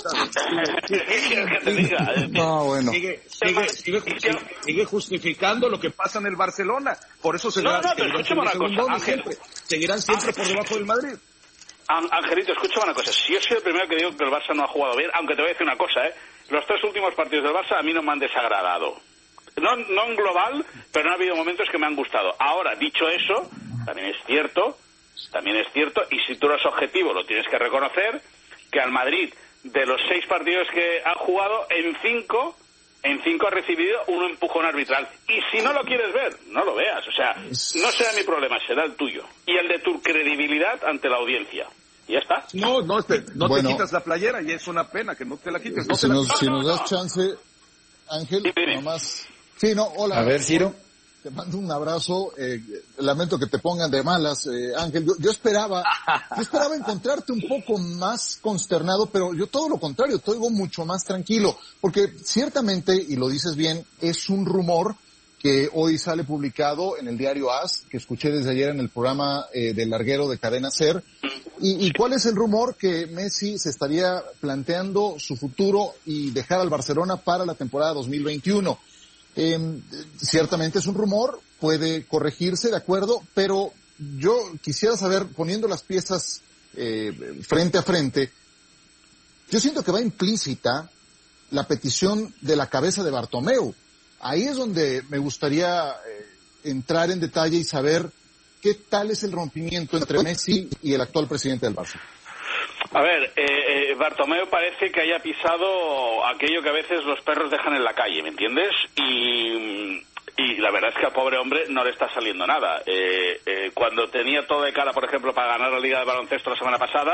¿Qué te diga? No, bueno. Sigue, sigue, sigue, sigue, sigue justificando lo que pasa en el Barcelona. Por eso se no, no, pero escúchame una cosa, Ángel. Siempre, seguirán siempre Ángel. por debajo del Madrid. Angelito, escúchame una cosa. Si yo soy el primero que digo que el Barça no ha jugado bien, aunque te voy a decir una cosa, ¿eh? Los tres últimos partidos del Barça a mí no me han desagradado. No, no en global, pero no ha habido momentos que me han gustado. Ahora, dicho eso, también es cierto... También es cierto, y si tú eres objetivo lo tienes que reconocer, que al Madrid, de los seis partidos que ha jugado, en cinco, en cinco ha recibido un empujón arbitral. Y si no lo quieres ver, no lo veas. O sea, no será mi problema, será el tuyo. Y el de tu credibilidad ante la audiencia. Y ya está. No, no, te, no bueno, te quitas la playera y es una pena que no te la quites. No si la nos, quites. si No, nos no, das no. chance, Ángel, nada más... Sí, no, hola. A ver, Ciro. Te mando un abrazo, eh, lamento que te pongan de malas, eh, Ángel. Yo, yo esperaba, yo esperaba encontrarte un poco más consternado, pero yo todo lo contrario, te oigo mucho más tranquilo, porque ciertamente, y lo dices bien, es un rumor que hoy sale publicado en el diario AS, que escuché desde ayer en el programa eh, del Larguero de Cadena SER. ¿Y, y cuál es el rumor? Que Messi se estaría planteando su futuro y dejar al Barcelona para la temporada dos mil veintiuno. Eh, ciertamente es un rumor, puede corregirse, de acuerdo, pero yo quisiera saber, poniendo las piezas eh, frente a frente, yo siento que va implícita la petición de la cabeza de Bartomeu. Ahí es donde me gustaría eh, entrar en detalle y saber qué tal es el rompimiento entre Messi y el actual presidente del Barça. A ver, eh, eh, Bartomeu parece que haya pisado aquello que a veces los perros dejan en la calle, ¿me entiendes? Y, y la verdad es que al pobre hombre no le está saliendo nada. Eh, eh, cuando tenía todo de cara, por ejemplo, para ganar la Liga de Baloncesto la semana pasada,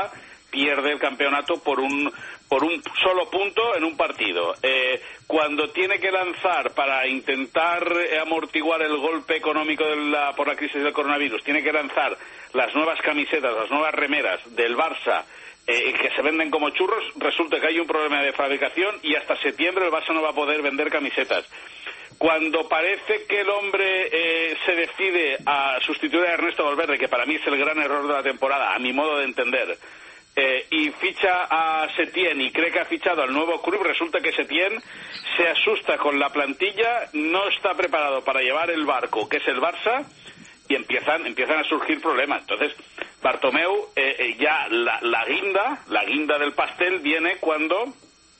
pierde el campeonato por un por un solo punto en un partido. Eh, cuando tiene que lanzar para intentar amortiguar el golpe económico de la, por la crisis del coronavirus, tiene que lanzar las nuevas camisetas, las nuevas remeras del Barça, eh, que se venden como churros, resulta que hay un problema de fabricación y hasta septiembre el Barça no va a poder vender camisetas. Cuando parece que el hombre eh, se decide a sustituir a Ernesto Valverde, que para mí es el gran error de la temporada, a mi modo de entender, eh, y ficha a Setién y cree que ha fichado al nuevo club, resulta que Setién se asusta con la plantilla, no está preparado para llevar el barco, que es el Barça, y empiezan empiezan a surgir problemas. Entonces, Bartomeu, eh, eh, ya la, la guinda, la guinda del pastel viene cuando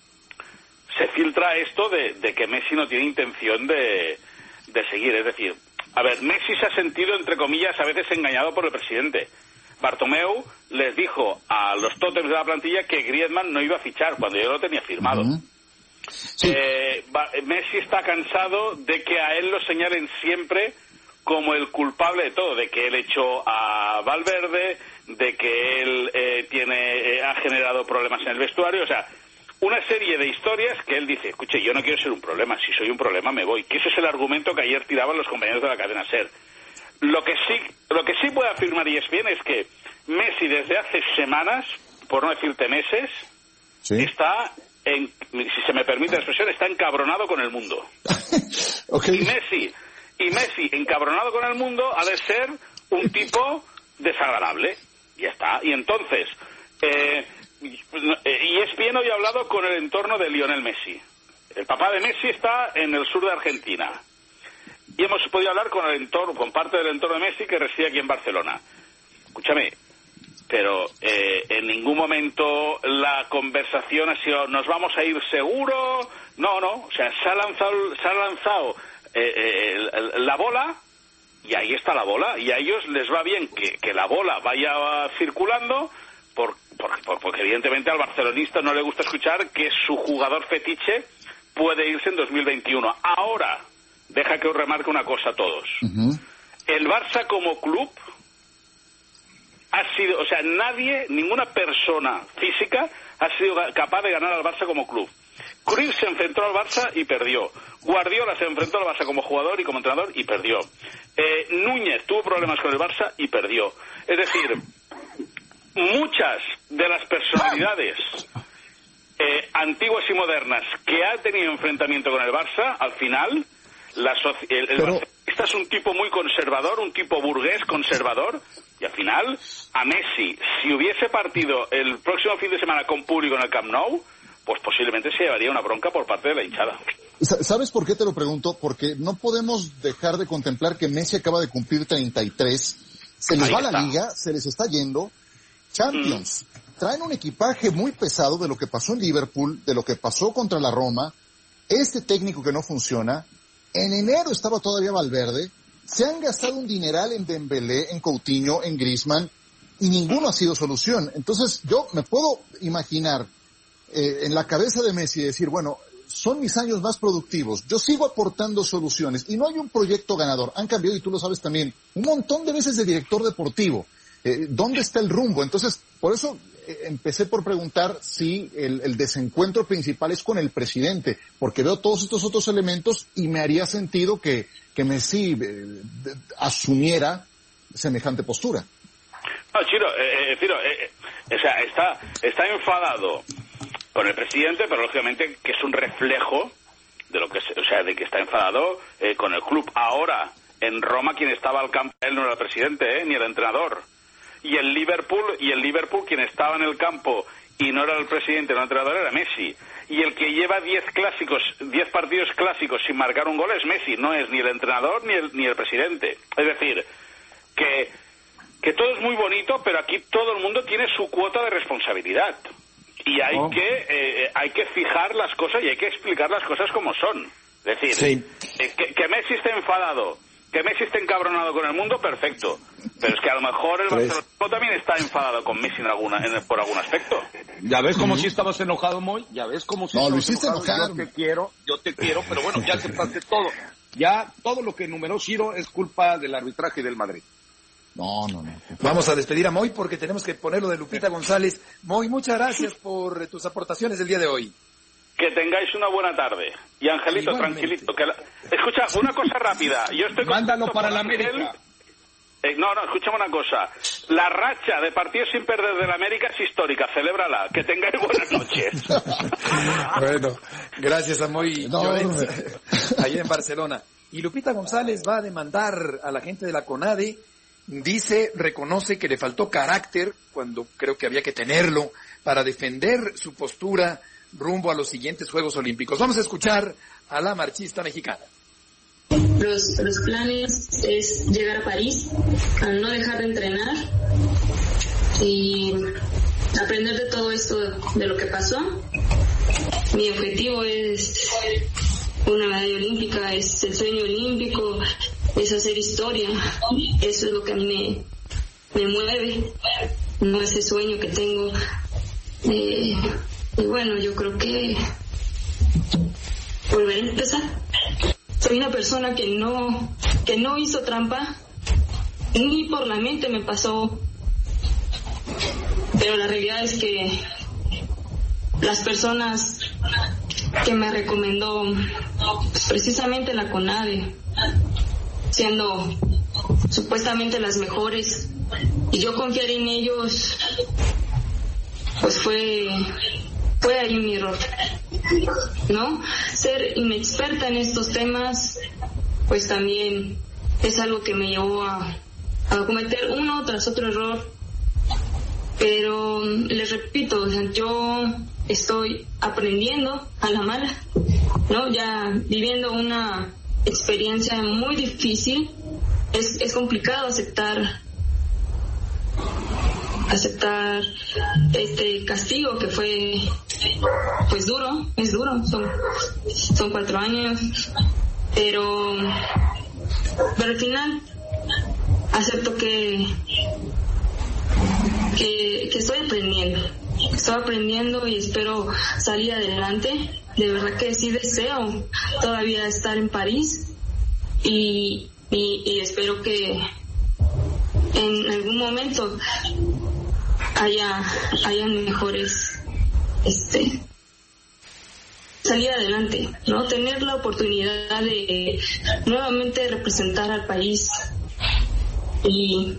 se filtra esto de, de que Messi no tiene intención de, de seguir. Es decir, a ver, Messi se ha sentido, entre comillas, a veces engañado por el presidente. Bartomeu les dijo a los tótems de la plantilla que Griezmann no iba a fichar cuando ya lo tenía firmado. Uh-huh. Sí. Eh, Messi está cansado de que a él lo señalen siempre como el culpable de todo, de que él echó a Valverde, de que él eh, tiene eh, ha generado problemas en el vestuario, o sea, una serie de historias que él dice, escuche, yo no quiero ser un problema, si soy un problema me voy, que ese es el argumento que ayer tiraban los compañeros de la cadena SER. Lo que sí, lo que sí puede afirmar y es bien es que Messi desde hace semanas, por no decirte meses, ¿sí? está, en, si se me permite la expresión, está encabronado con el mundo. Okay. Y Messi, y Messi encabronado con el mundo ha de ser un tipo desagradable. Ya está. Y entonces, eh, y es bien hoy hablado con el entorno de Lionel Messi. El papá de Messi está en el sur de Argentina. Y hemos podido hablar con el entorno, con parte del entorno de Messi que reside aquí en Barcelona. Escúchame, pero eh, en ningún momento la conversación ha sido ¿nos vamos a ir seguro? No, no, o sea, se ha lanzado, se ha lanzado eh, eh, la bola y ahí está la bola y a ellos les va bien que, que la bola vaya circulando por, por, por, porque evidentemente al barcelonista no le gusta escuchar que su jugador fetiche puede irse en dos mil veintiuno. Ahora, deja que os remarque una cosa a todos. Uh-huh. El Barça como club ha sido, o sea, nadie, ninguna persona física ha sido capaz de ganar al Barça como club. Cruyff se enfrentó al Barça y perdió. Guardiola se enfrentó al Barça como jugador y como entrenador y perdió. Eh, Núñez tuvo problemas con el Barça y perdió. Es decir, muchas de las personalidades eh, antiguas y modernas que ha tenido enfrentamiento con el Barça, al final, la soci- el, el Pero... barcelonista es un tipo muy conservador, un tipo burgués conservador, y al final, a Messi, si hubiese partido el próximo fin de semana con público en el Camp Nou, pues posiblemente se llevaría una bronca por parte de la hinchada. ¿Sabes por qué te lo pregunto? Porque no podemos dejar de contemplar que Messi acaba de cumplir treinta y tres, se les Ahí va está. La liga, se les está yendo, Champions, mm. traen un equipaje muy pesado de lo que pasó en Liverpool, de lo que pasó contra la Roma, este técnico que no funciona, en enero estaba todavía Valverde, se han gastado un dineral en Dembélé, en Coutinho, en Griezmann, y ninguno ha sido solución. Entonces yo me puedo imaginar eh, en la cabeza de Messi decir, bueno, son mis años más productivos, yo sigo aportando soluciones, y no hay un proyecto ganador. Han cambiado, y tú lo sabes también, un montón de veces de director deportivo. Eh, ¿Dónde está el rumbo? Entonces, por eso eh, empecé por preguntar si el, el desencuentro principal es con el presidente, porque veo todos estos otros elementos y me haría sentido que, que Messi eh, de, asumiera semejante postura. No, Chiro, eh, Ciro, eh, o sea, está, está enfadado con el presidente, pero lógicamente que es un reflejo de lo que, o sea, de que está enfadado eh, con el club. Ahora, en Roma, quien estaba al campo, él no era el presidente, eh, ni el entrenador. Y el Liverpool, y el Liverpool, quien estaba en el campo y no era el presidente, no el entrenador, era Messi. Y el que lleva diez clásicos, diez partidos clásicos sin marcar un gol es Messi, no es ni el entrenador ni el, ni el presidente. Es decir, que, que todo es muy bonito, pero aquí todo el mundo tiene su cuota de responsabilidad. Y hay oh. que eh, hay que fijar las cosas y hay que explicar las cosas como son. Es decir, sí. eh, que, que Messi esté enfadado, que Messi esté encabronado con el mundo, perfecto. Pero es que a lo mejor el Barcelona también está enfadado con Messi en alguna, en, por algún aspecto. Ya ves como si estabas enojado, Moy. Ya ves como si no, estabas lo hiciste enojado. Enojar. Yo te quiero, yo te quiero, pero bueno, ya aceptaste todo. Ya todo lo que enumeró Ciro es culpa del arbitraje del Madrid. No, no, no. Vamos a despedir a Moy porque tenemos que ponerlo de Lupita González. Moy, muchas gracias por tus aportaciones del día de hoy. Que tengáis una buena tarde. Y Angelito, Igualmente. tranquilito. Que la... Escucha, una cosa rápida. Yo estoy Mándalo para con la Ángel. América. Eh, no, no, escúchame una cosa. La racha de partidos sin perder de la América es histórica. Celébrala. Que tengáis buenas noches. Bueno, gracias a Moy No, Llorens, allá en Barcelona. Y Lupita González va a demandar a la gente de la CONADE. Dice, reconoce que le faltó carácter, cuando creo que había que tenerlo, para defender su postura rumbo a los siguientes Juegos Olímpicos. Vamos a escuchar a la marchista mexicana. Los, los planes es llegar a París, a no dejar de entrenar y aprender de todo esto, de lo que pasó. Mi objetivo es una medalla olímpica, es el sueño olímpico, es hacer historia. Eso es lo que a mí me, me mueve, no ese sueño que tengo. Eh, y bueno, yo creo que volver a empezar. Soy una persona que no, que no hizo trampa, ni por la mente me pasó, pero la realidad es que las personas que me recomendó, pues precisamente la CONADE, siendo supuestamente las mejores, y yo confiar en ellos, pues fue, fue ahí mi error. ¿No? Ser inexperta en estos temas, pues también es algo que me llevó a, a cometer uno tras otro error. Pero les repito, o sea, yo estoy aprendiendo a la mala, ¿no? Ya viviendo una experiencia muy difícil, es, es complicado aceptar aceptar este castigo que fue pues duro, es duro, son, son cuatro años, pero, pero al final acepto que, que, que estoy aprendiendo, estoy aprendiendo y espero salir adelante. De verdad que sí deseo todavía estar en París y, y, y espero que en algún momento haya, haya mejores, este, salir adelante, ¿no? Tener la oportunidad de nuevamente representar al país y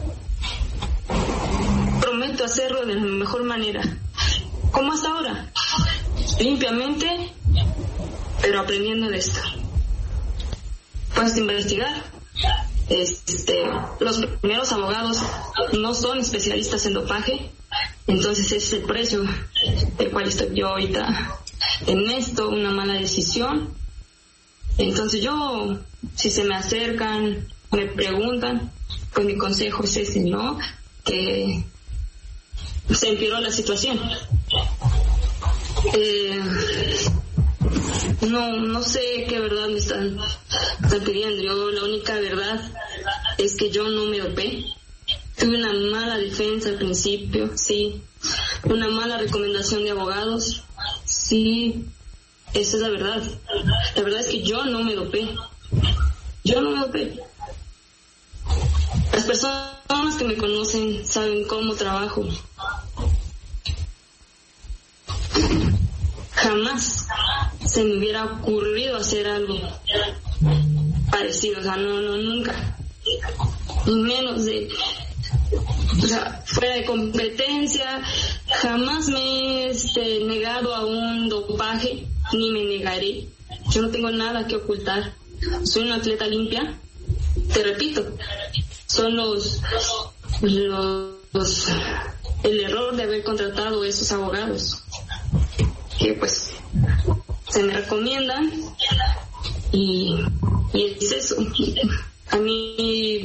prometo hacerlo de la mejor manera, como hasta ahora, limpiamente, pero aprendiendo de esto. Puedes investigar. Este, los primeros abogados no son especialistas en dopaje, entonces ese es el precio del cual estoy yo ahorita en esto, una mala decisión. Entonces yo, si se me acercan, me preguntan, pues mi consejo es ese, ¿no? Que se empeoró la situación. Eh, No, no sé qué verdad me están, están pidiendo. Yo la única verdad es que yo no me dopé. Tuve una mala defensa al principio, sí. Una mala recomendación de abogados, sí. Esa es la verdad. La verdad es que yo no me dopé. Yo no me dopé. Las personas que me conocen saben cómo trabajo. Jamás se me hubiera ocurrido hacer algo parecido, o sea, no, no, nunca, y menos de, o sea, fuera de competencia, jamás me he este, negado a un dopaje, ni me negaré. Yo no tengo nada que ocultar, soy una atleta limpia, te repito, son los, los, los el error de haber contratado a esos abogados, que pues se me recomiendan y, y es eso. A mí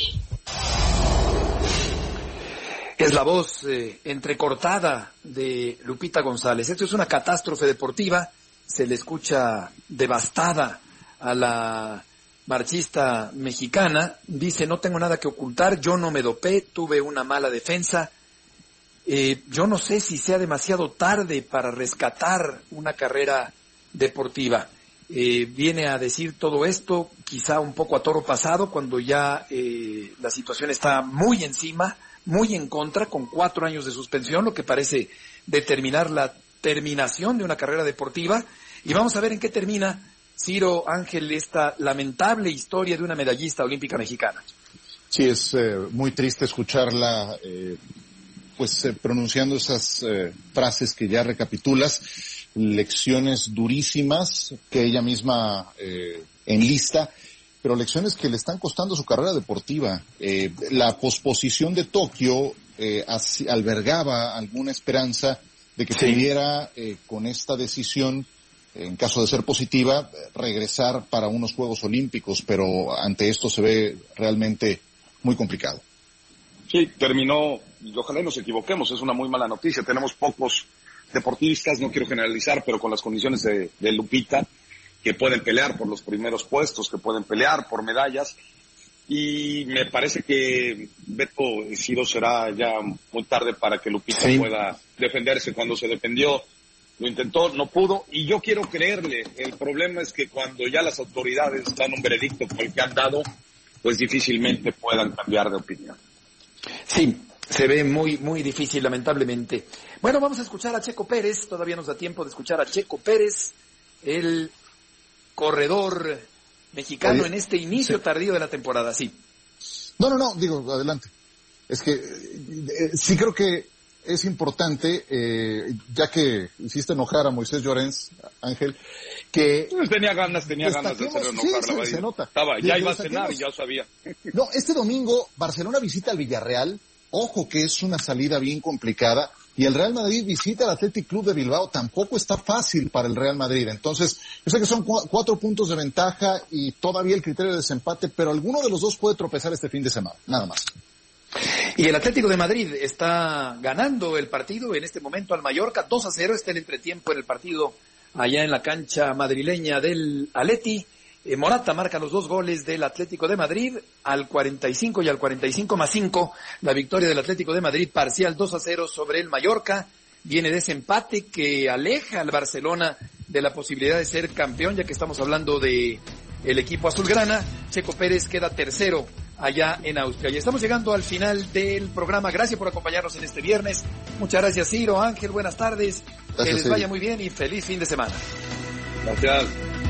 es la voz eh, entrecortada de Lupita González. Esto es una catástrofe deportiva. Se le escucha devastada a la marchista mexicana. Dice, no tengo nada que ocultar, yo no me dopé, tuve una mala defensa. Eh, yo no sé si sea demasiado tarde para rescatar una carrera deportiva. eh, viene a decir todo esto, quizá un poco a toro pasado, cuando ya eh, la situación está muy encima, muy en contra, con cuatro años de suspensión, lo que parece determinar la terminación de una carrera deportiva. Y vamos a ver en qué termina, Ciro, Ángel, esta lamentable historia de una medallista olímpica mexicana. Sí, es eh, muy triste escucharla eh, pues eh, pronunciando esas eh, frases que ya recapitulas, lecciones durísimas que ella misma eh, enlista, pero lecciones que le están costando su carrera deportiva. Eh, la posposición de Tokio eh, así, albergaba alguna esperanza de que sí. pudiera, eh, con esta decisión, en caso de ser positiva, regresar para unos Juegos Olímpicos, pero ante esto se ve realmente muy complicado. Sí, terminó, y ojalá nos equivoquemos, es una muy mala noticia. Tenemos pocos deportistas, no quiero generalizar, pero con las condiciones de, de Lupita, que pueden pelear por los primeros puestos, que pueden pelear por medallas, y me parece que Beto Ciro será ya muy tarde para que Lupita sí. pueda defenderse. Cuando se defendió, lo intentó, no pudo, y yo quiero creerle. El problema es que cuando ya las autoridades dan un veredicto como el que han dado, pues difícilmente puedan cambiar de opinión. Sí, se ve muy, muy difícil, lamentablemente. Bueno, vamos a escuchar a Checo Pérez, todavía nos da tiempo de escuchar a Checo Pérez, el corredor mexicano Oye, en este inicio sí. tardío de la temporada, sí. No, no, no, digo, adelante. Es que eh, sí creo que es importante, eh, ya que hiciste enojar a Moisés Llorens, Ángel, que... Tenía ganas, tenía ganas de hacer enojar sí, la se, se nota. Estaba, ya iba a cenar y ya sabía. No, este domingo Barcelona visita al Villarreal, ojo que es una salida bien complicada, y el Real Madrid visita al Athletic Club de Bilbao, tampoco está fácil para el Real Madrid. Entonces, yo sé que son cu- cuatro puntos de ventaja y todavía el criterio de desempate, pero alguno de los dos puede tropezar este fin de semana, nada más. Y el Atlético de Madrid está ganando el partido en este momento al Mallorca, dos a cero, está el entretiempo en el partido allá en la cancha madrileña del Atleti. Eh, Morata marca los dos goles del Atlético de Madrid al cuarenta y cinco y al cuarenta y cinco más cinco, la victoria del Atlético de Madrid parcial dos a cero sobre el Mallorca. Viene de ese empate que aleja al Barcelona de la posibilidad de ser campeón, ya que estamos hablando de el equipo azulgrana. Checo Pérez queda tercero allá en Austria. Y estamos llegando al final del programa. Gracias por acompañarnos en este viernes. Muchas gracias, Ciro, Ángel, buenas tardes. Gracias, que les vaya muy bien y feliz fin de semana. Gracias.